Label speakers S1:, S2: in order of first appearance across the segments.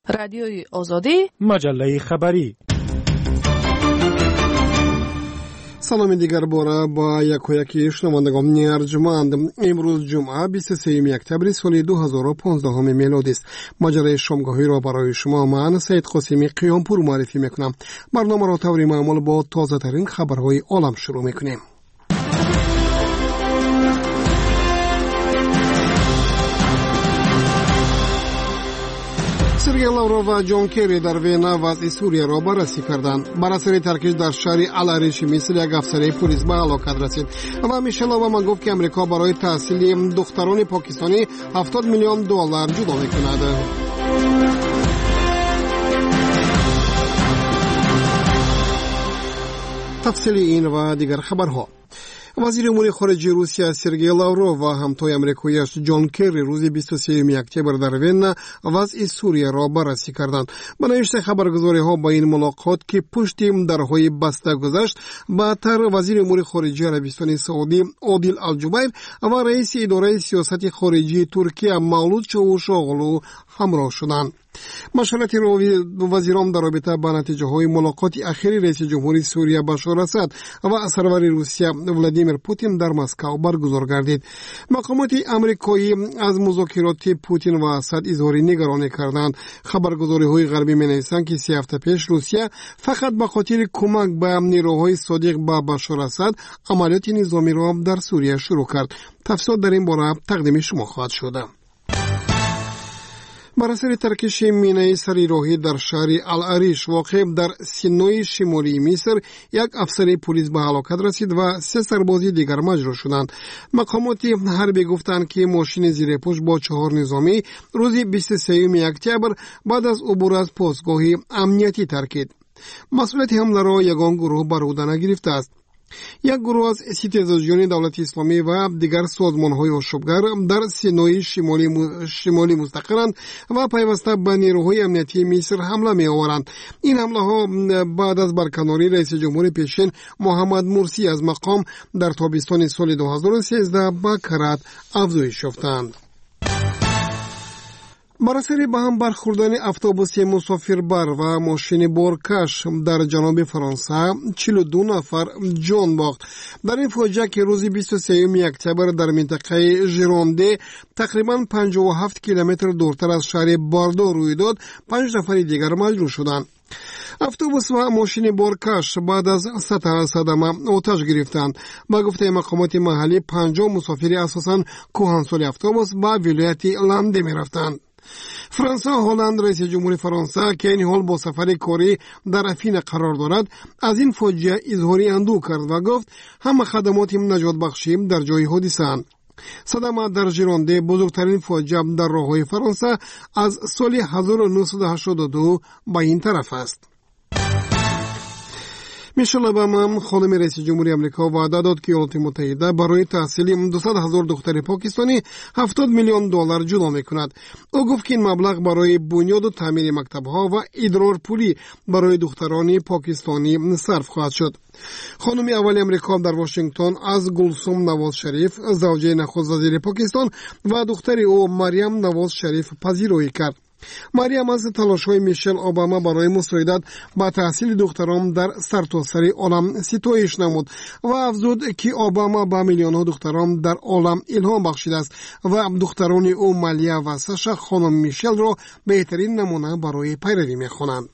S1: رادیوی آزادی،
S2: مجله خبری.
S3: سلام دیگر باره با یکی شنوندگان ارجمند. امروز جمعه 23 اکتبر سال 2015 میلادی است. مجله شامگاهی را برای شما من سید قاسمی قیامپور معرفی میکنم. برنامه را طوری معمول با تازه ترین خبرهای عالم شروع میکنیم. سرگئی لاوروف و جان کری در وینا وضع سوریه را بررسی کردند. بر اثر ترکش در شهر العریش مصر یک افسر پلیس به هلاکت رسید و میشل اوباما گفت که امریکا برای تحصیل دختران پاکستانی $70 میلیون جدا میکند. تفصیل این و دیگر خبرها. وزیر امور خارجه روسیه سرگئی لاوروف و همتای آمریکایی‌اش جان کری روز 23 اکتبر در وین وضع سوریه را بررسی کردند. به نوشته خبرگزاری‌ها با این ملاقات که پشت درهای بسته گذشت، بعدتر وزیر امور خارجه عربستان سعودی عادل الجبیر و رئیس اداره سیاست خارجی ترکیه مولود چاوشاغلو همراه شدند. مشورت وزیران در رابطه با نتیجه های ملاقات اخیر رئیس جمهوری سوریه بشار اسد و سرور روسیه ولادیمیر پوتین در مسکو برگزار گردید. مقامات آمریکایی از مذاکرات پوتین و اسد اظهار نگرانی کردند. خبرگزاری های غربی می‌نویسند که 3 هفته پیش روسیه فقط به خاطر کمک به نیروهای صادق به بشار اسد عملیات نظامی را در سوریه شروع کرد. تفصیلات در این باره تقدیم شما خواهد شد. بر اثر ترکش مینه سری راهی در شهر العریش واقع در سینای شمالی مصر یک افسر پلیس به هلاکت رسید و 3 سرباز دیگر مجروح شدند. مقامات حربی گفتند که ماشین زیر پوش با 4 نظامی روز 23 اکتبر بعد از عبور از پاسگاه امنیتی ترکید. مسئولیت حمله را یگان گروه بر عهده نگرفته است. یک گروه از ستیزجویان دولت اسلامی و دیگر سازمان‌های آشوبگر در سینای شمالی مستقرند و پیوسته به نیروهای امنیتی مصر حمله می‌آورند. این حمله‌ها بعد از برکناری رئیس جمهور پیشین محمد مرسی از مقام در تابستان سال 2013 به کرات افزایش یافتند. بر اثر به هم برخوردن اتوبوس مسافربر و ماشین بارکش در جنوب فرانسه 42 نفر جان باخت. در این فاجعه که روز 23 اکتبر در منطقه ژرونده تقریبا 57 کیلومتر دورتر از شهر باردو روی داد، 5 نفر دیگر مجروح شدند. اتوبوس و ماشین بارکش بعد از صدمه آتش گرفتند. با گفته مقامات محلی 50 مسافر اساساً کهنسال اتوبوس به ولایت لنده می رفتند. فرانسه هلند رئیس جمهور فرانسه که این حال با سفر کاری در افین قرار دارد از این فاجعه اظهار اندوه کرد و گفت همه خدمات نجات بخشی در جای حادثه اند. صدمه در ژرونده بزرگترین فاجعه در راههای فرانسه از سال 1982 به این طرف است. میشل اوباما خانم رئیس جمهوری آمریکا وعده داد که ایالات متحده برای تحصیل 200,000 دختر پاکستانی $70 میلیون جدا میکند. او گفت که این مبلغ برای بنیاد و تعمیر مکتب‌ها و ادرار پولی برای دختران پاکستانی صرف خواهد شد. خانم اول آمریکا در واشنگتن از گلسوم نواز شریف زوجه نخست وزیر پاکستان و دختر او مریم نواز شریف پذیرایی کرد. مریم از تلاش‌های میشل اوباما برای مساعدت با تحصیل دختران در سرتاسر عالم ستایش نمود و افزود که اوباما با میلیون‌ها دختران در عالم الهام بخشیده است و دختران او مالیا و ساشا خانم میشل را بهترین نمونه برای پیروی می‌خوانند.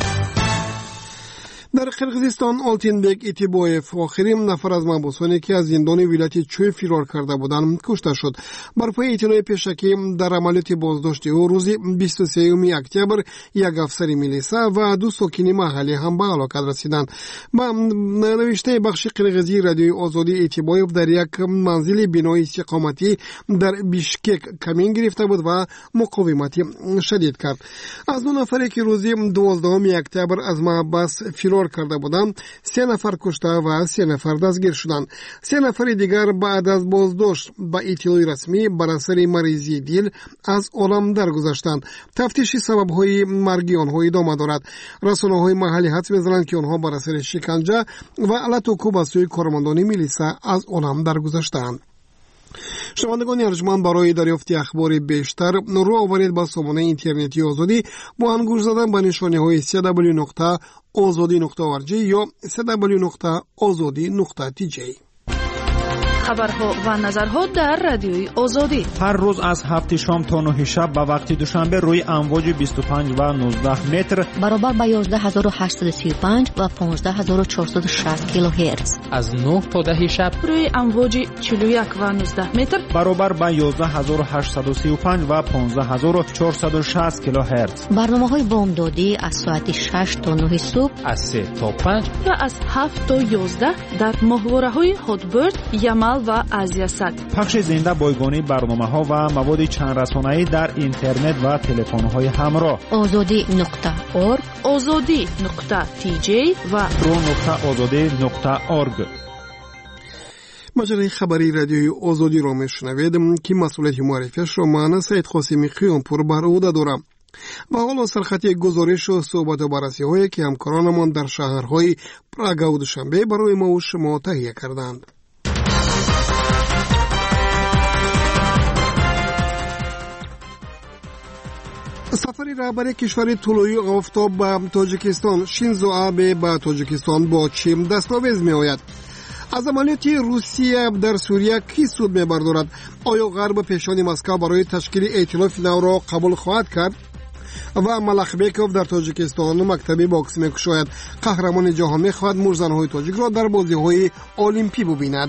S3: در قرقیزستان آلتینبک ایتیبایف آخرین نفر از محبوسانی که از زندان ولایت چوی فرار کرده بودند کشته شد. بر پای اطلاع پیشکی در عملیات بازداشت او روز 23 اکتبر یک افسر میلیسا و 2 ساکن محلی هم به هلاکت رسیدند. با نوشته بخش قرقیزی رادیوی آزادی ایتیبایف در یک منزل بنای استقامتی در بیشکک کمین گرفته بود و مقاومت شدید کرد. از 2 نفری که روز 12 اکتبر از محبس فرار کرده بودند 3 نفر کشته و 3 نفر دستگیر شدند. 3 نفر دیگر بعد از بازداشت با اطلاع رسمی بر اثر مریضی دل از عالم درگذشتند. تفتیش سبب‌های مرگ آنها ادامه دارد. رسانه‌های محلی حدس می‌زنند که آنها بر اثر شکنجه و علت و کوب از سوی کارمندان میلیسا از عالم درگذشتند. شنوندگان ارجمند، برای دریافت اخبار بیشتر رو آورید با سامانه اینترنتی آزادی با انگوش زدن به نشانه های www.azadi.org یا www.azadi.tj.
S1: خبرها و نظرها در رادیوی آزادی
S2: هر روز از 7 شام تا 9 شب به وقت دوشنبه روی امواج 25 و 19 متر
S4: برابر با 11835 و 15460 کیلوهرتز.
S5: از 9 تا 10 شب
S1: روی امواج 41 و 19 متر
S2: برابر با 11835 و 15460 کیلوهرتز.
S4: برنامه‌های بامدادی از ساعت 6 تا 9 صبح،
S5: از 3 تا 5
S1: و از 7 تا 11 در ماهواره‌های هاتبرد، یمل و آزیاسات.
S2: پخش زنده بایگانی برنامه‌ها و مواد چند رسانه‌ای در اینترنت و تلفن‌های همراه.
S4: azadi.org،
S1: azadi.tj و
S2: pro.azadi.org.
S3: مجله خبری رادیوی آزادی را میشنوید که مسئولیت معرفیش را من سید قاسمی قیانپور بر عهده دارم. و حالا سرخطی گزارش و صحبت و بررسی هایی که همکارانمان در شهرهای پراگ و دوشنبه برای ما و شما تهیه کردند. سفری رهبر کشور طلوعی آفتاب به تاجیکستان شینزو آبه به تاجیکستان با چیم دستاویز می آید. از عملیات روسیه در سوریه کی سود می بردارد؟ آیا غرب پیشانی مسکو برای تشکیل ائتلاف نو را قبول خواهد کرد؟ و ملخبیکوف در تاجیکستان مکتبی باکس می کشاید. قهرمان جهان می خواهد مرزنهای تاجیک را در بازی های المپی ببیند.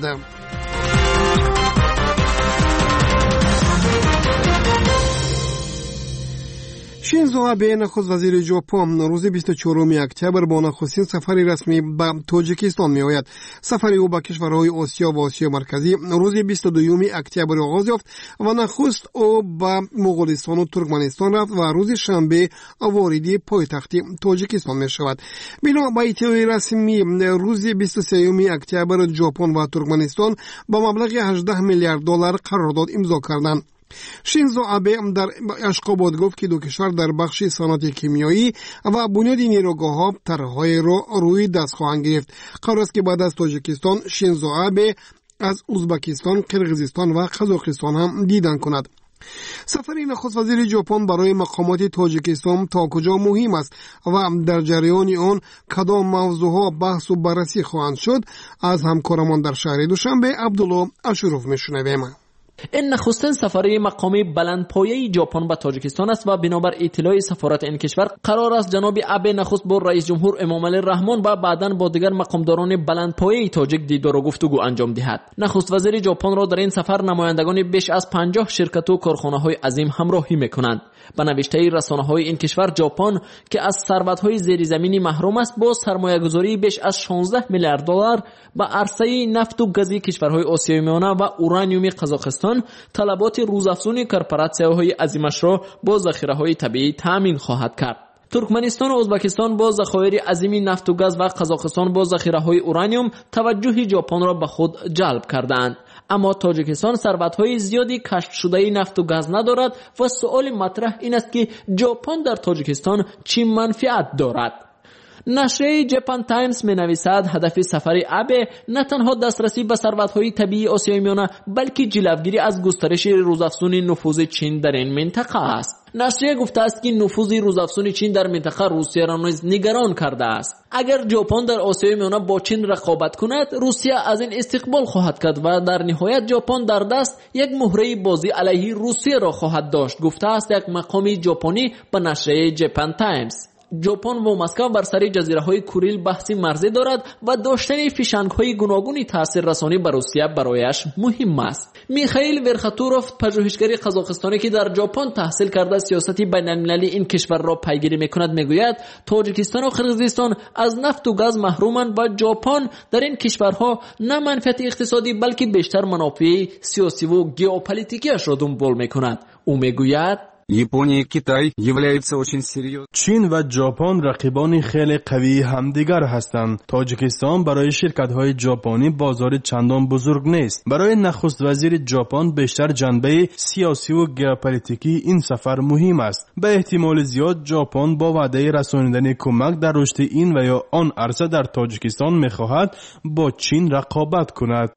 S3: شینزو آبه نخست وزیر ژاپن روز 24 اکتبر با نخستین سفری رسمی به تاجیکستان می آید. سفر او به کشورهای آسیا و آسیا مرکزی روز 22 اکتبر آغاز یافت و نخست او به مغولستان و ترکمنستان رفت و روز شنبه وارد پایتخت تاجیکستان می شود. بنا به اطلاع رسمی روز 23 اکتبر ژاپن و ترکمنستان با مبلغ 18 میلیارد دلار قرارداد امضا کردند. شینزو آبه در اشخابات گفت که دو کشور در بخش صنعت کیمیایی و بنیاد نیروگاه‌ها طرح‌های را روی دست خواهند گرفت. قرار است که بعد از تاجیکستان شینزو آبه از ازبکستان، قرقیزستان و قزاقستان هم دیدن کند. سفر نخست وزیر ژاپن برای مقامات تاجیکستان تا کجا مهم است و در جریان آن کدام موضوعها بحث و بررسی خواهند شد؟ از همکارمان در شهر دوشنبه عبدالله اشروف میشنویم.
S5: این نخستین سفری مقامی بلندپایه ژاپن به تاجیکستان است و بنابر اطلاع سفارت این کشور قرار است جناب آبه نخست با رئیس جمهور امامعلی رحمان و بعداً با دیگر مقامداران بلندپایه تاجیک دیدار و گفتگو انجام دهد. نخست وزیر ژاپن را در این سفر نمایندگان بیش از 50 شرکت و کارخانه‌های عظیم همراهی می‌کنند. به نوشته رسانه‌های این کشور، ژاپن که از ثروت‌های زیرزمینی محروم است با سرمایه‌گذاری بیش از 16 میلیارد دلار به عرصه نفت و گاز کشورهای آسیای میانه و اورانیوم قزاقستان طلبات روزافزون کورپوراسیون‌های عظیمش را با ذخیره‌های طبیعی تامین خواهد کرد. ترکمنستان و ازبکستان با ذخایر عظیم نفت و گاز و قزاقستان با ذخیره‌های اورانیوم توجه ژاپن را به خود جلب کردند. اما تاجیکستان ثروت‌های زیادی کشف شده نفت و گاز ندارد و سوال مطرح این است که ژاپن در تاجیکستان چه منفعت دارد. نشریه ژاپن تایمز می‌نویسد هدف سفر آبه نه تنها دسترسی به ثروت‌های طبیعی آسیای میانه بلکه جلوگیری از گسترش روزافزون نفوذ چین در این منطقه است. نشریه گفته است که نفوذ روزافزون چین در منطقه روسیه را نیز نگران کرده است. اگر ژاپن در آسیای میانه با چین رقابت کند، روسیه از این استقبال خواهد کرد و در نهایت ژاپن در دست یک مهره بازی علیه روسیه را خواهد داشت، گفته است یک مقام ژاپنی به نشریه ژاپن تایمز. ژاپن و مسکو بر سر جزیره‌های کوریل بحثی مرزی دارد و داشتن فیشنگ‌های گوناگون تاثیررسانی بر روسیه برایش مهم است. میخائیل ورخاتوروف، پژوهشگر قزاقستانی که در ژاپن تحصیل کرده سیاست بین‌المللی این کشور را پیگیری می‌کند، میگوید تاجیکستان و قرقیزستان از نفت و گاز محرومند و ژاپن در این کشورها نه منفعت اقتصادی بلکه بیشتر منافع سیاسی و ژئوپلیتیکیش را دنبال می‌کند. او میگوید
S6: Япония и Китай являются очень серьезными.
S7: چین و ژاپن رقیبان خیلی قوی همدیگر هستند. تاجیکستان برای شرکت‌های ژاپنی بازار چندان بزرگ نیست. برای نخست وزیر ژاپن بیشتر جنبه سیاسی و ژئوپلیتیکی این سفر مهم است. به احتمال زیاد ژاپن با وعده رسانیدن کمک در رشد این و یا آن عرصه در تاجیکستان می‌خواهد با چین رقابت کند.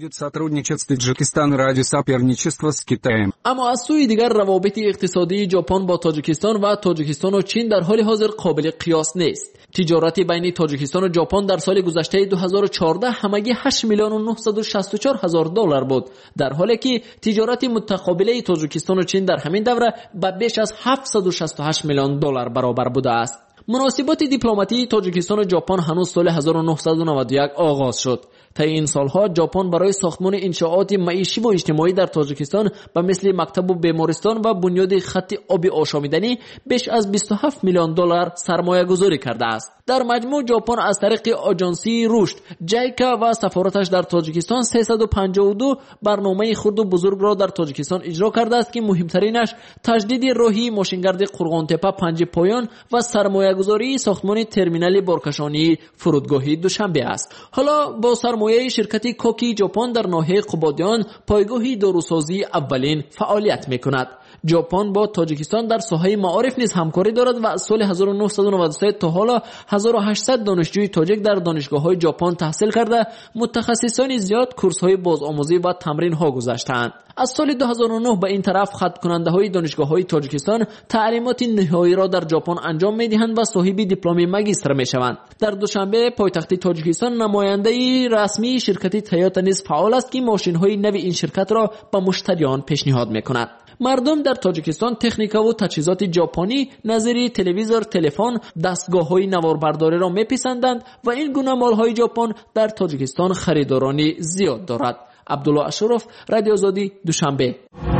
S5: اما از سوی دیگر روابط اقتصادی ژاپن با تاجیکستان و تاجیکستان و چین در حال حاضر قابل قیاس نیست. تجارت بین تاجیکستان و ژاپن در سال گذشته 2014 همگی 8 میلیون و 964 هزار دلار بود، در حالی که تجارت متقابله تاجیکستان و چین در همین دوره به بیش از 768 میلیون دلار برابر بوده است. مناسبات دیپلماتی تاجیکستان و ژاپن هنوز سال 1991 آغاز شد. طی این سالها ژاپن برای ساختمان انشاءات معیشی و اجتماعی در تاجیکستان به مثل مکتب و بیمارستان و بنیاد خط آب آشامیدنی بیش از 27 میلیون دلار سرمایه گذاری کرده است. در مجموع ژاپن از طریق آژانسی رشد جایکا و سفارتش در تاجیکستان 352 برنامه خرد و بزرگ را در تاجیکستان اجرا کرده است که مهمترینش تجدید راهی ماشینگرد قرغانتپه پنج پایان و سرمایه گذاری ساختمان ترمینال بارکشانی فرودگاهی دوشنبه است. حالا با سرمایه شرکت کوکی ژاپن در ناحیه قبادیان پایگاهی داروسازی اولین فعالیت میکند. ژاپن با تاجیکستان در ساحه معارف نیز همکاری دارد و از سال 1993 تا حالا 1800 دانشجوی تاجیک در دانشگاه‌های ژاپن تحصیل کرده متخصصان زیاد کورس‌های بازآموزی و تمرین‌ها گذاشتند. از سال 2009 به این طرف خط کننده‌های دانشگاه‌های تاجیکستان تعلیمات نهایی را در ژاپن انجام می‌دهند و صاحب دیپلم ماجستر می‌شوند. در دوشنبه پایتخت تاجیکستان نماینده‌ای رسمی شرکت تویوتا نیز فعال است که ماشین‌های نو این شرکت را به مشتریان پیشنهاد می‌کند. مردم در تاجیکستان تکنیک و تجهیزات ژاپنی نظیر تلویزور، تلفن، دستگاه‌های نواربرداری را می‌پسندند و این گونه مال‌های ژاپن در تاجیکستان خریدارانی زیاد دارد. عبدالله اشرف، رادیو آزادی، دوشنبه.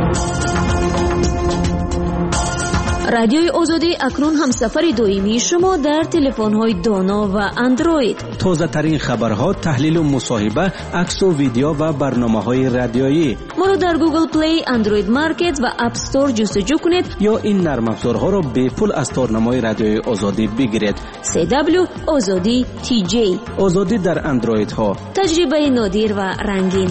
S8: رادیوی آزادی اکنون همسفر دائمی شما در تلفن‌های دانا و اندروید.
S9: تازه ترین خبرها، تحلیل و مصاحبه، عکس و ویدیو و برنامه‌های رادیویی.
S8: ما را در گوگل پلی، اندروید مارکت و اپ استور جستجو کنید
S9: یا این نرم افزارها را به پول از تارنمای رادیوی آزادی بگیرید.
S8: CW آزادی TJ.
S9: آزادی در اندروید ها.
S8: تجربه نادر و رنگین.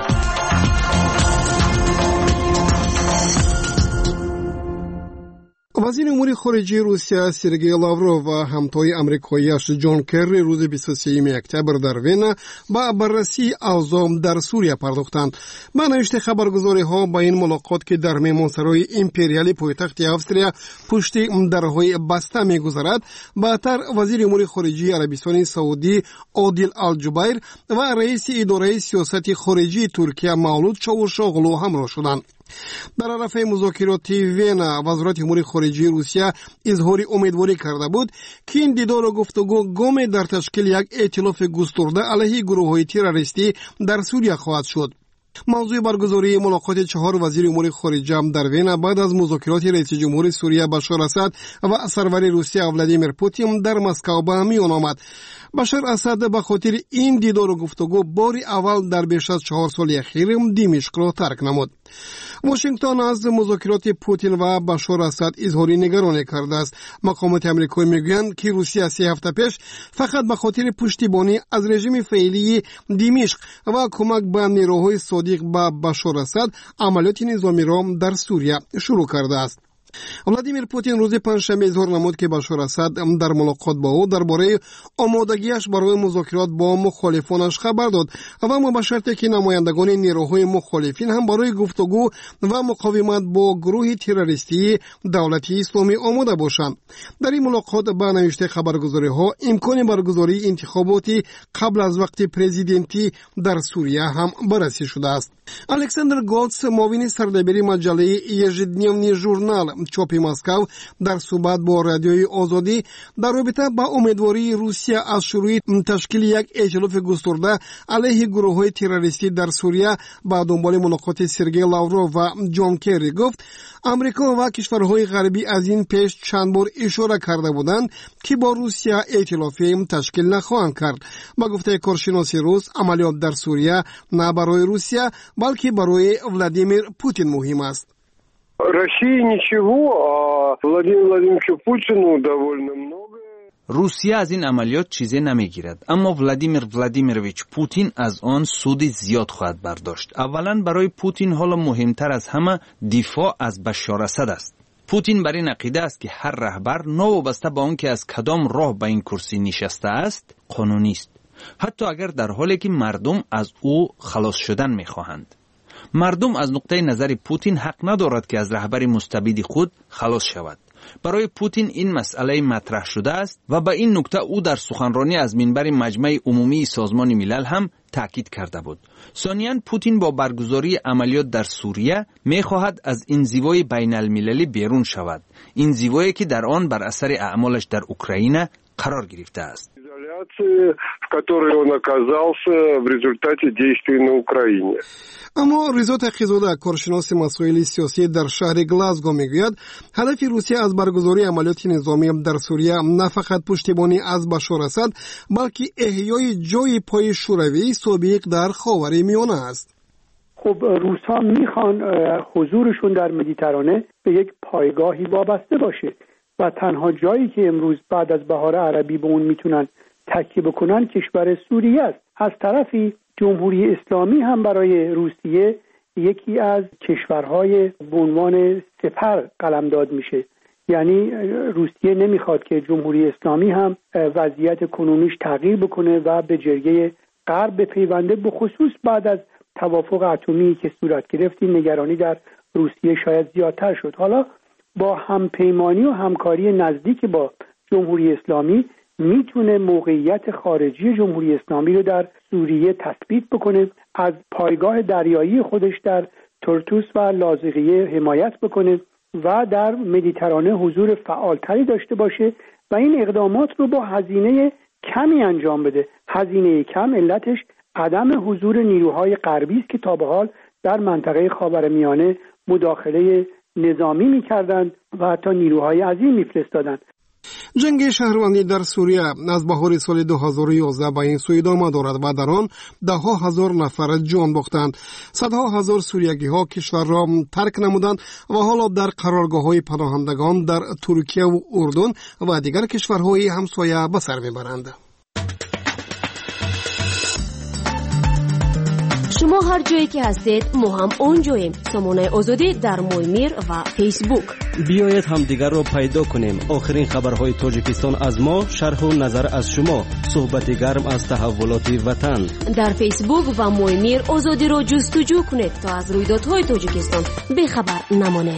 S3: وزیر امور خارجه روسیه سرگئی لاوروف و همتای آمریکایی‌اش جان کری روز 23 اکتبر در وین با بررسی اوضاع در سوریه پرداختند. با نوشته خبرگزاری‌ها با این ملاقات که در مهمانسرای امپریال پایتخت اوستریا پشت درهای بسته می‌گذرد، بعدتر وزیر امور خارجه عربستان سعودی عادل الجبیر و رئیس اداره سیاست خارجی ترکیه مولود چاوشاغلو همراه شدند. در عرفه مذاکرات وین وزارت امور خارجه روسیه اظهار امیدواری کرده بود که این دیدار و گفتگو گام در تشکیل یک ائتلاف گسترده علیه گروه‌های تروریستی در سوریه خواهد شد. موضوع برگزاری ملاقات 4 وزیر امور خارجه در وین بعد از مذاکرات رئیس جمهور سوریه بشار اسد و سرور روسیه ولادیمیر پوتین در مسکو به میان آمد. بشار اسد به خاطر این دیدار و گفتگو بار اول در بیش از 4 سال اخیر دمشق را ترک نمود. واشنگتن از مذاکرات پوتین و بشار اسد اظهاری نگرانی کرده است. مقامات آمریکایی میگویند که روسیه 3 هفته پیش فقط به خاطر پشتیبانی از رژیم فعلی دمشق و کمک به نیروهای صادق به بشار اسد عملیات نظامی را در سوریه شروع کرده است. ولادیمیر پوتین روز پنجشنبه اظهار نمود که بشار اسد در ملاقات با او درباره آمادگیش برای مذاکرات با مخالفانش خبر داد و به شرطی که نمایندگان نیروهای مخالفین هم برای گفتگو و مقاومت با گروه تروریستی دولت اسلامی آماده باشند. در این ملاقات به نوشته خبرگزاری‌ها امکان برگزاری انتخاباتی قبل از وقت پرزیدنتی در سوریه هم بررسی شده است. الکساندر گولتس، معاون سردبیر مجله یژدنیوی ژورنال چاپ مسکو، در صحبت با رادیوی آزادی در رابطه با امیدواری روسیه از شروع تشکیل یک ائتلاف گسترده علیه گروه‌های تروریستی در سوریه با دنبال ملاقات سرگئی لاوروف و جان کری گفت امریکا و کشورهای غربی از این پیش چند بار اشاره کرده بودند که با روسیه ائتلافی تشکیل نخواهند کرد. با گفته کارشناس روس، عملیات در سوریه نه برای روسیه بلکه برای ولادیمیر پوتین مهم است.
S10: России ничего, а Владимиру Владимировичу Путину довольно много.
S11: روسیه از این عملیات چیزی نمیگیرد، اما ولادیمیر ولادیمیرویچ پوتین از آن سودی زیاد خواهد برداشت. اولا برای پوتین حالا مهمتر از همه دفاع از بشار اسد است. پوتین بر این عقیده است که هر رهبر نوابسته به آن که از کدام راه به این کرسی نشسته است قانونی است، حتی اگر در حالی که مردم از او خلاص شدن میخواهند. مردم از نقطه نظر پوتین حق ندارد که از رهبر مستبد خود خلاص شود. برای پوتین این مسئله مطرح شده است و به این نکته او در سخنرانی از منبر مجمع عمومی سازمان ملل هم تاکید کرده بود. ثانیاً پوتین با برگزاری عملیات در سوریه می‌خواهد از انزوای بین المللی بیرون شود، انزوایی که در آن بر اثر اعمالش در اوکراین قرار گرفته است.
S10: в которой он оказался в результате действий на Украине.
S3: اما رضا تقی‌زاده کارشناس مسائل سیاسی در شهر گلاسگو میگوید هدف روسیه از برگزاری عملیات نظامی در سوریه نه فقط پشتیبانی از بشار اسد بلکه احیای جای پای شوروی سابق در خاورمیانه است.
S12: خب روس‌ها میخوان حضورشون در مدیترانه به یک پایگاهی وابسته باشه و تنها جایی که امروز بعد از بهار عربی به اون میتونن تکیه بکنن کشور سوریه است. از طرفی جمهوری اسلامی هم برای روسیه یکی از کشورهای به عنوان سپر قلمداد میشه. یعنی روسیه نمیخواد که جمهوری اسلامی هم وضعیت کنونیش تغییر بکنه و به جرگه غرب بپیونده، به خصوص بعد از توافق اتمی که صورت گرفت. این نگرانی در روسیه شاید زیادتر شد. حالا با همپیمانی و همکاری نزدیک با جمهوری اسلامی میتونه موقعیت خارجی جمهوری اسلامی رو در سوریه تثبیت بکنه، از پایگاه دریایی خودش در ترتوس و لاذقیه حمایت بکنه و در مدیترانه حضور فعالتری داشته باشه و این اقدامات رو با هزینه کمی انجام بده. هزینه کم علتش عدم حضور نیروهای غربی است که تا به حال در منطقه خاورمیانه مداخله نظامی می‌کردند و حتی نیروهای عظیم می‌فرستادند.
S3: جنگ شهروندی در سوریه از بهار سال 2011 به این سو ادامه دارد و در آن ده‌ها هزار نفر جان باختند. صدها هزار سوریگی‌ها کشور را ترک نمودند و حالا در قرارگاه‌های پناهندگان در ترکیه و اردن و دیگر کشورهای همسایه به سر میبرند.
S8: شما هر جایی که هستید ما هم اونجاییم. سامانه آزادی در مویمیر و فیسبوک.
S9: بیایید هم دیگر رو پیدا کنیم. آخرین خبرهای تاجیکستان از ما، شرح و نظر از شما، صحبت گرم از تحولات وطن.
S8: در فیسبوک و مویمیر آزادی رو جستجو کنید تا از رویدادهای تاجیکستان بخبر نمانید.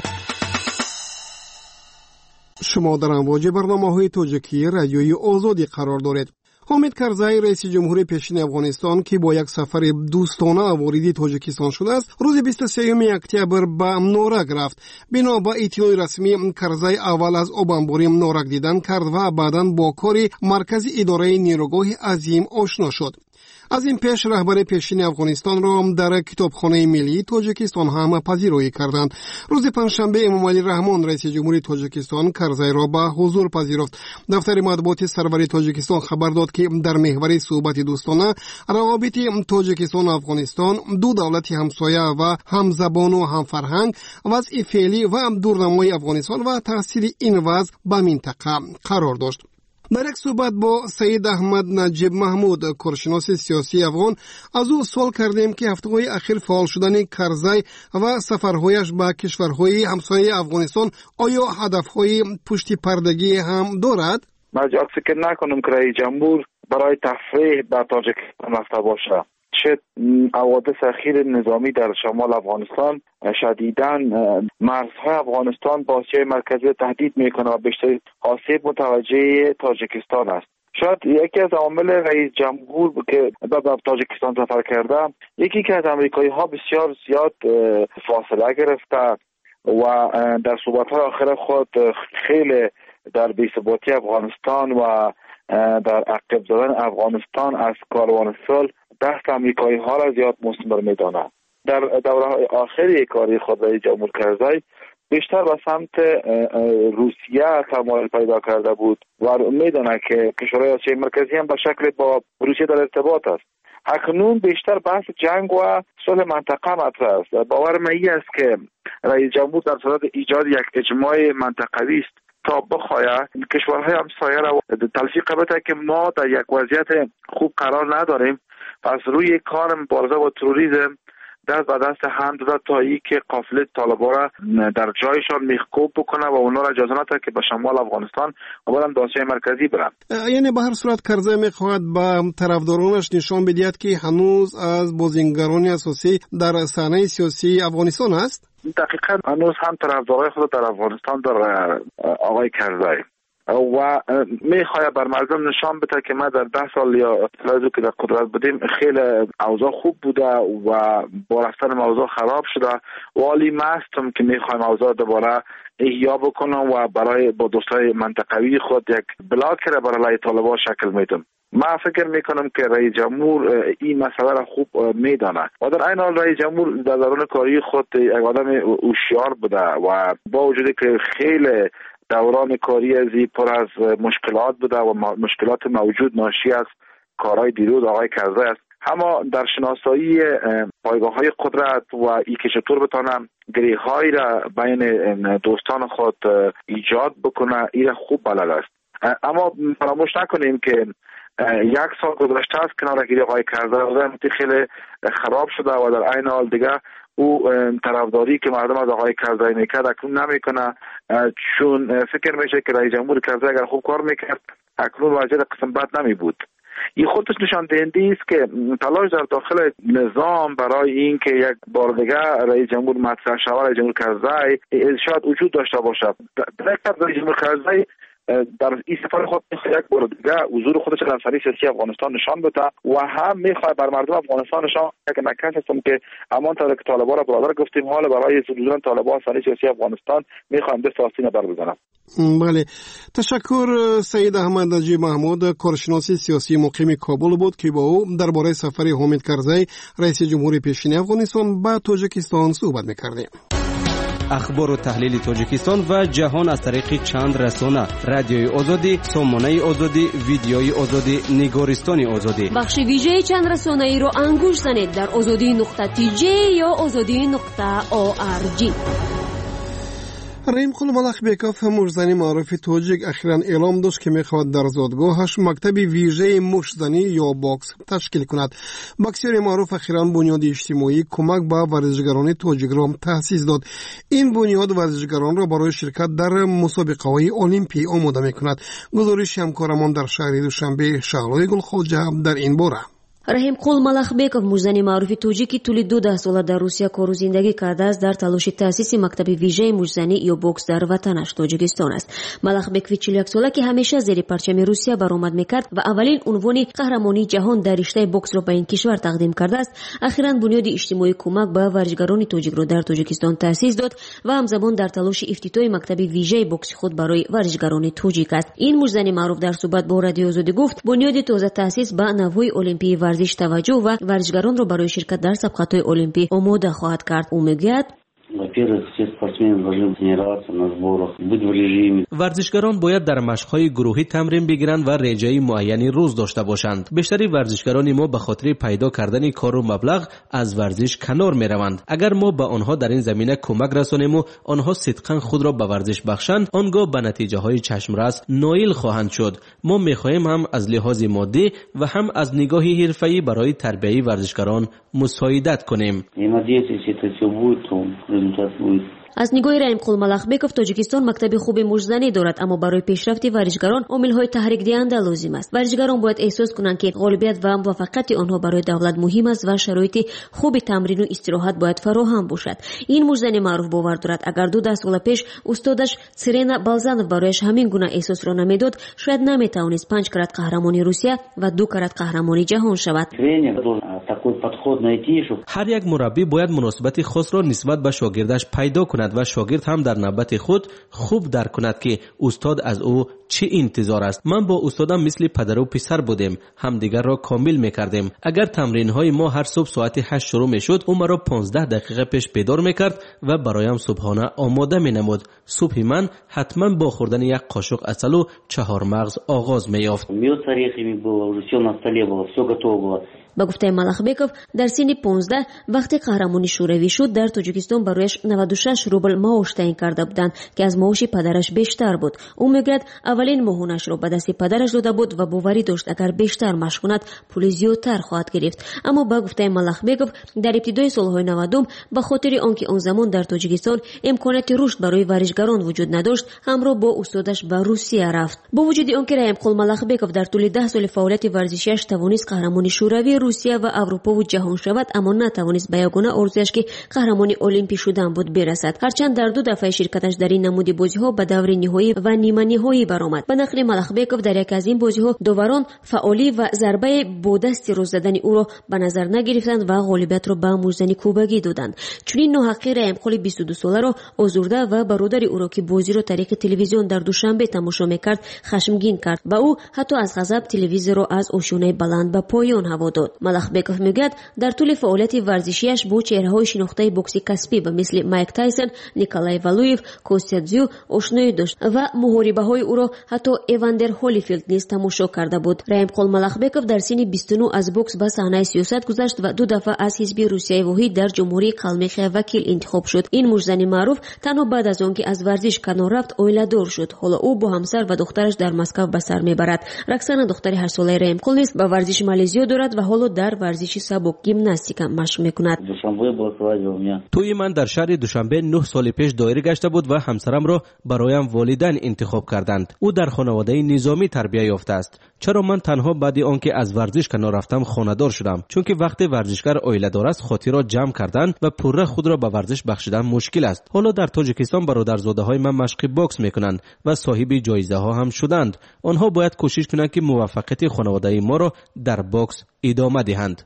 S3: شما در امواج برنامه‌های تاجیکی رادیوی آزادی قرار دارید. حامد کرزی رئیس جمهور پیشین افغانستان که با یک سفر دوستانه وارد تاجیکستان شده است، روز 23 اکتبر به نورک رفت. بنا به اطلاع رسمی، کرزی اول از آبانباری نورک دیدن کرد و بعداً با کار مرکز اداره نیروگاه عظیم آشنا شد. از این پیش رهبر پیشین افغانستان را در کتابخانه ملی تاجیکستان هم پذیرایی کردند. روز پنجشنبه امامعلی رحمان رئیس جمهور تاجیکستان کرزی را به حضور پذیرفت. دفتر مطبوعات سرور تاجیکستان خبر داد که در محور صحبت دوستانه روابط تاجیکستان و افغانستان، دو دولت همسایه و همزبان و همفرهنگ، وضع فعلی و دورنمای افغانستان و تاثیر این وضع به منطقه قرار داشت. در یک صحبت با سید احمد نجیب محمود کارشناس سیاسی افغان از او سوال کردیم که هفته‌های اخیر فعال شدن کرزی و سفرهایش به کشورهای همسایه افغانستان آیا هدفهای پشت پردگی هم دارد؟
S13: من فکر نکنم که رئیس جمهور برای تفریح به تاجیکستان رفته باشه. چه حوادث اخیر نظامی در شمال افغانستان شدیداً مرزهای افغانستان با آسیای مرکزی تهدید میکنه و بیشتر آسیب متوجه تاجیکستان است. شاید یکی از عوامل رئیس جمهور که به تاجیکستان سفر کرده، یکی که از امریکایی ها بسیار زیاد فاصله گرفته و در صحبت‌های آخر خود خیلی در بی‌ثباتی افغانستان و در عقب زدن افغانستان از کاروان صلح دست امریکایی ها را زیاد مثمر می‌داند. در دوره آخری کاری خود رئیس جمهور کرزی بیشتر به سمت روسیه تمایل پیدا کرده بود و می‌داند که کشورهای آسیای مرکزی هم به شکل با روسیه در ارتباط است. اکنون بیشتر بحث جنگ و صلح منطقه مطرح است. باور من این است که رئیس جمهور در صورت ایجاد یک اجماع منطقوی است تا بخواهد کشورهای همسایه را تلفیق بده که ما در یک وضعیت خوب قرار نداریم، پس روی کار مبارزه با تروریسم دست به دست هم داده تا ای که قافله طالبان را در جایشان میخکوب بکنه و اونا را اجازه نده که به شمال افغانستان و بعدم به آسیای مرکزی برن.
S3: یعنی به هر صورت کرزی میخواهد به طرفدارانش نشان بدهد که هنوز از بازیگران اساسی در صحنه سیاسی افغانستان است.
S13: دقیقاً هنوز هم طرفدارای خود در افغانستان در آقای کرزی و میخواد بر مردم نشان بده که ما در 10 سال یا لازم که در قدرت بودیم خیلی اوضاع خوب بوده و با رفتن اوضاع خراب شده، ولی مستم که میخوایم اوضاع دوباره احیا بکنم و برای با دوستای منطقوی خود یک بلاک را برای طالبان شکل میدم. من فکر میکنم که رئیس جمهور این مسئله را خوب میدانه و در این حال رئیس جمهور در دوران کاری خود یک آدم هوشیار بوده و با وجودی که خیلی دوران کاری ازی پر از مشکلات بوده و مشکلات موجود ناشی از کارهای دیروز آقای کرزی است، اما در شناسایی پایگاه‌های قدرت و ای که چطور بتانم گریه‌هایی را بین دوستان خود ایجاد بکنه این خوب بلد است. اما فراموش نکنیم که 1 سال گذشته است کنارگیری آقای کرزی خیلی خراب شده و در عین حال دیگه او طرفداری که مردم از آقای کرزی میکرد اکنون نمیکنه، چون فکر میشه که رئیس جمهور کرزی اگر خوب کار میکرد اکنون وضعیت قسم بد نمی بود. این خودش نشان دهنده است که تلاش در داخل نظام برای این که یک بار دیگه رئیس جمهور مطرح شود، رئیس جمهور کرزی شاید وجود داشته باشد. در رئیس جمهور کرزی در این سفر خود میخواد یک بار دیگه حضور خودش در سری سیاسی افغانستان نشان بده و هم میخواد بر مردم افغانستان نشان بده که نکس هستم که همان طور که طالبان را برادر گفتیم حال برای حضور طالبان سری سیاسی افغانستان میخوایم دست آستین بر بزنم.
S3: بله، تشکر. سید احمد نجیب محمود، کارشناس سیاسی مقیم کابل بود که با او درباره سفر حامد کرزی رئیس جمهور پیشین افغانستان به تاجیکستان صحبت می‌کردیم.
S9: اخبار و تحلیل تاجیکستان و جهان از طریق چند رسانه: رادیوی آزادی، سامانه آزادی، ویدیوی آزادی، نگارستان آزادی.
S8: بخش ویژه چند رسانه ای رو انگوش زنید در azadi.tj یا azadi.org.
S3: رحیم خلمالخبیکوف مشزنی معروف تاجیک اخیراً اعلام داشت که میخواد در زادگاهش مکتب ویژه مشزنی یا باکس تشکیل کند. باکسر معروف اخیراً بنیاد اجتماعی کمک به ورزشکاران تاجیک را تأسیس داد. این بنیاد ورزشکاران را برای شرکت در مسابقه‌های المپی آماده میکند. گزارش همکارمان در شهر دوشنبه شهلای گلخواجه در این باره.
S8: رحیم قول ملخبеков мужзани маъруфи тоҷик ки тӯли 12 сола дар русия кору зиндагӣ кардааст дар талоши таъсиси мактаби вижаи мужзанӣ ё бокс дар ватанаш тоҷикистон аст. малахбекови 41 сола ки ҳамеша зери парчами русия баромад мекард ва аввалин унвони қаҳрамонии ҷаҳон дар риштаи боксро ба ин кишвар тақдим кардааст, ахиран бунёди иҷтимоӣ кӯмак ба варзишгарони тоҷикро дар тоҷикистон таъсис дод ва ҳамзамон дар талоши ифтитоҳи мактаби вижаи бокси худ барои варзишгарони тоҷик аст. ин мужзани маъруф дар суҳбат бо радиои озодӣ гуфт бунёди тоза таъсис ба навъҳои олимпии варзиш таваҷҷӯҳ ва варзишгаронро барои ширкат дар сабқатҳои олимпӣ омода хоҳад кард. ӯ мегӯяд:
S14: Во-первых, все спортсмены должны тренироваться на сборах, быть в режиме.
S15: ورزشکاران باید در مشق‌های گروهی تمرین بگیرند و رژه معینی روز داشته باشند. بیشتری ورزشکاران ما به خاطر پیدا کردن کار و مبلغ از ورزش کنار می‌روند. اگر ما به آنها در این زمینه کمک رسانیم و آنها صدقاً خود را به ورزش بخشند، آنگاه به نتیجه‌های چشم‌رس نائل خواهند شد. ما می‌خواهیم هم از لحاظ مادی و هم از نگاه حرفه‌ای برای تربیت ورزشکاران مساعدت کنیم.
S8: аз нигоҳи раим қулмалахбеков тоҷикистон мактаби хуби мужзанӣ дорад, аммо барои пешрафти варзишгарон омилҳои таҳрикдиҳанда лозим аст. варзишгарон бояд эҳсос кунанд ки ғолибият ва муваффақияти онҳо барои давлат муҳим аст ва шароити хуби тамрину истироҳат бояд фароҳам бошад. ин мужзани маъруф бовар дорад агар 12 сола пеш устодаш Сирена Балзанов барояш ҳамин гуна эҳсосро намедод, шояд наметавонист 5 карат қаҳрамони Русия ва 2 карат қаҳрамони ҷаҳон шавад.
S15: هر یک مربی باید مناسبت خاص را نسبت به شاگردش پیدا کند و شاگرد هم در نوبت خود خوب درک کند که استاد از او چه انتظار است. من با استادم مثل پدر و پسر بودیم، همدیگر را کامل میکردیم. اگر تمرین های ما هر صبح ساعت 8 شروع میشد، او مرا 15 دقیقه پیش بیدار میکرد و برایم صبحانه آماده مینمود. صبح من حتما با خوردن یک قاشق عسل و 4 مغز آغاز میافت.
S8: با گفته ملخبکوف در سن 15 وقتی قهرمانی شوروی شد در تاجیکستان برایش 96 روبل معاش تعیین کرده بودند که از معاش پدرش بیشتر بود. او میگوید اولین ماهانش را به دست پدرش داده بود و باوری داشت اگر بیشتر مشق کند پول زیادتر خواهد گرفت. اما با گفته ملخبکوف در ابتدای سالهای 90 به خاطر آنکه آن زمان در تاجیکستان امکانات رشد برای ورزشکاران وجود نداشت همراه با استادش به روسیه رفت. با وجود آنکه رحیمقل ملخبکوف در طول 10 سال فعالیت ورزشیش توانست قهرمانی شوروی، روسیه و اروپا و جهان شود، اما نتوانست به یگانه آرزویش که قهرمانی المپی شدن بود برسد. هرچند در 2 دفعه شرکتش در این نمود بازی‌ها به دور نهایی و نیمه نهایی برآمد. به نقل ملخبکوف در یک از این بازی‌ها داوران فعالی و ضربه با دست روز زدن او را به نظر نگرفتند و غالبیت را به مجزنی کوبگی دادند. چنین ناحقی رحیمقل 22 ساله را آزرده و برادر او را که بازی را طریق تلویزیون در دوشنبه تماشا می‌کرد خشمگین کرد و او حتی از غضب تلویزیون را از آشیانه بلند به پایان هوا داد. ملخبکوف میگوید در طول فعالیت ورزشیش با چهره‌های شناخته بوکس کسبی و مثل مایک تایسون، نیکولای والویف، کوستیا تزیو آشنایی داشت و محاربه‌های او را حتی ایواندر هولیفیلد نیز تماشا کرده بود. رحیمقل ملخبکوف در سن 29 از بوکس به صحنه سیاست گذشت و 2 دفعه از حزب روسیه واحد در جمهوری قلمخ وکیل انتخاب شد. این مجزن معروف تنها بعد از آنکه از ورزش کنار رفت اویله‌دار شد. حالا او با همسر و دخترش در مسکو به سر میبرد. رکسانا دختر 8 ساله رحیمقل نیز به ورزش مالزیا دارد و حالا در ورزش سبک گیمناستیکا مشق میکند.
S15: توی من در شهر دوشنبه 9 سال پیش دایره گشته بود و همسرم را برایم والدین انتخاب کردند. او در خانواده نظامی تربیت یافته است. چرا من تنها بعد آنکه از ورزش کنار رفتم خانه‌دار شدم؟ چون که وقتی ورزشکار عائله‌دار است خاطر را جمع کردن و پوره خود را به ورزش بخشیدن مشکل است. حالا در تاجیکستان برادرزاده‌های من مشق بوکس میکنند و صاحب جایزه ها هم شدند. آنها باید کوشش کنند که موفقیت خانواده ما را در بوکس ادامه دهند.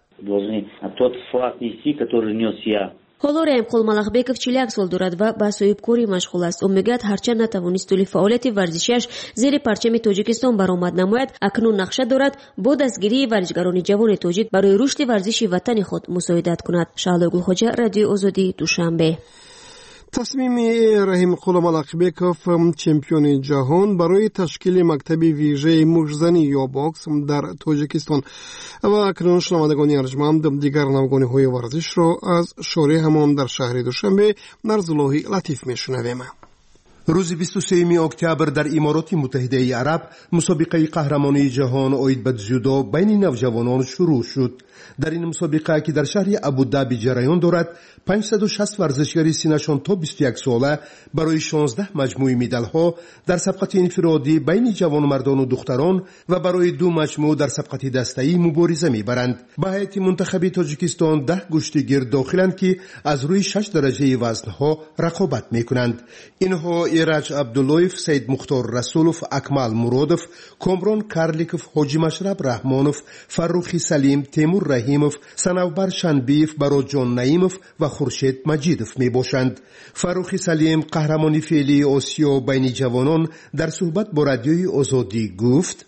S8: حالا رحیمقل ملخبکوف 41 سال دارد و به صاحبکاری مشغول است. او میگوید هرچند نتوانست طول فعالیت ورزشیش زیر پرچم تاجیکستان برآمد نماید، اکنون نقشه دارد با دستگیری ورزشکاران جوان تاجیک برای رشد ورزشی وطن خود مساعدت کند. شعله گلخوجه، رادیو آزادی، دوشنبه.
S3: تصمیم رحیمقل ملخبکوف چمپیون جهان برای تشکیل مکتب ویژه مجزنی یا بوکس در تاجیکستان و اکنون شنوندگان ارجمند دیگر نوگانی‌های ورزش را از شورای حمام در شهر دوشنبه نرزالله لطیف میشنویم.
S16: روز 23 اکتبر در امارات متحده عرب مسابقه قهرمانی جهان اوید به جودو بین نوجوانان شروع شد. در این مسابقه که در شهر ابودابی جریان دارد 560 ورزشکار سنشان تا 21 ساله برای 16 مجموعه مدال ها در سبقت انفرادی بین جوانمردان و دختران و برای 2 مجموعه در سبقت دسته‌ای مبارزه می‌برند. به هیئت منتخب تاجیکستان 10 گشتیگیر داخلند که از روی 6 درجه وزن ها رقابت می‌کنند. اینها ایرج عبداللهیف، سید مختار رسولوف، اکمال مرادوف، کامران کارلیکوف، حاجی مشرب رحمانوف، فروخی سلیم، تیمور رحیموف، سنوبر شنبیف، براجان نعیموف و خورشید مجیدوف می باشند. فروخی سلیم قهرمانی فعلی آسیا بین جوانان در صحبت با رادیوی آزادی گفت: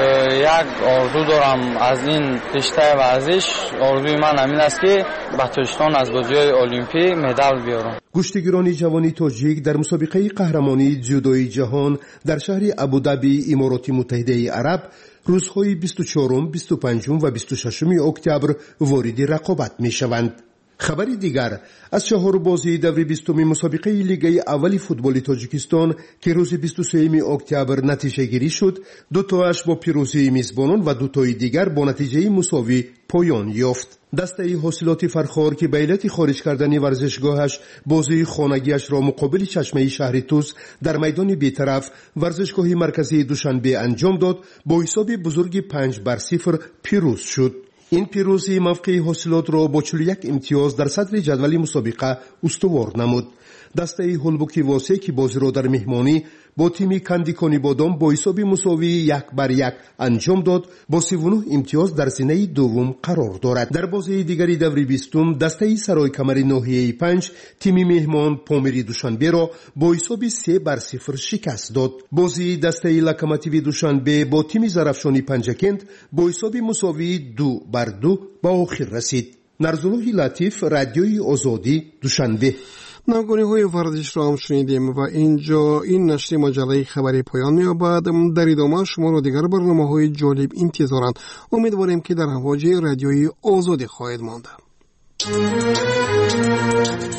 S17: یک آرزو دارم از این رشته ورزش. آرزوی من همین است که به تاجیکستان از بازی‌های المپی مدال بیارم.
S16: گشتیگیران جوانی تاجیک در مسابقه قهرمانی جودوی جهان در شهر ابودابی امارات متحده عرب روزهای 24، 25 و 26 اکتبر وارد رقابت می شوند. خبری دیگر از 4 بازی دور 20 مسابقه لیگ اول فوتبال تاجیکستان که روز 23 اکتبر نتیجه گیری شد، 2 تاش با پیروزی میزبانان و 2 تای دیگر با نتیجه مساوی پایان یافت. دسته حاصلات فرخار که به علت خارج کردن ورزشگاهش بازی خانگیش را مقابل چشمه شهر توس در میدان بیطرف ورزشگاه مرکزی دوشنبه انجام داد، با حساب بزرگ 5-0 پیروز شد. این پیروزی موقع حاصلات را با 41 امتیاز در صدر جدول مسابقه استوار نمود. دسته هولبوکی واسه که بازی را در مهمانی با تیم کندیکانی بادام با حساب مساوی 1-1 انجام داد، با 39 امتیاز در زینه دوم قرار دارد. در بازی دیگری دور 20 دسته سرای کمر ناحیه 5 تیم مهمان پامیری دوشنبه را با حساب 3-0 شکست داد. بازی دسته لکماتیوی دوشنبه با تیم زرافشانی پنجکند با حساب مساوی 2-2 به آخر رسید. نرزالله لطیف، رادیوی آزادی، دوشنبه.
S3: ناگونی‌های ورزش را هم شنیدیم و اینجا این نشر مجله خبری پایان می‌یابد. در ادامه شما را دیگر برنامه‌های جالب انتظارند. امیدواریم که در امواج رادیوی آزادی خواهید ماند.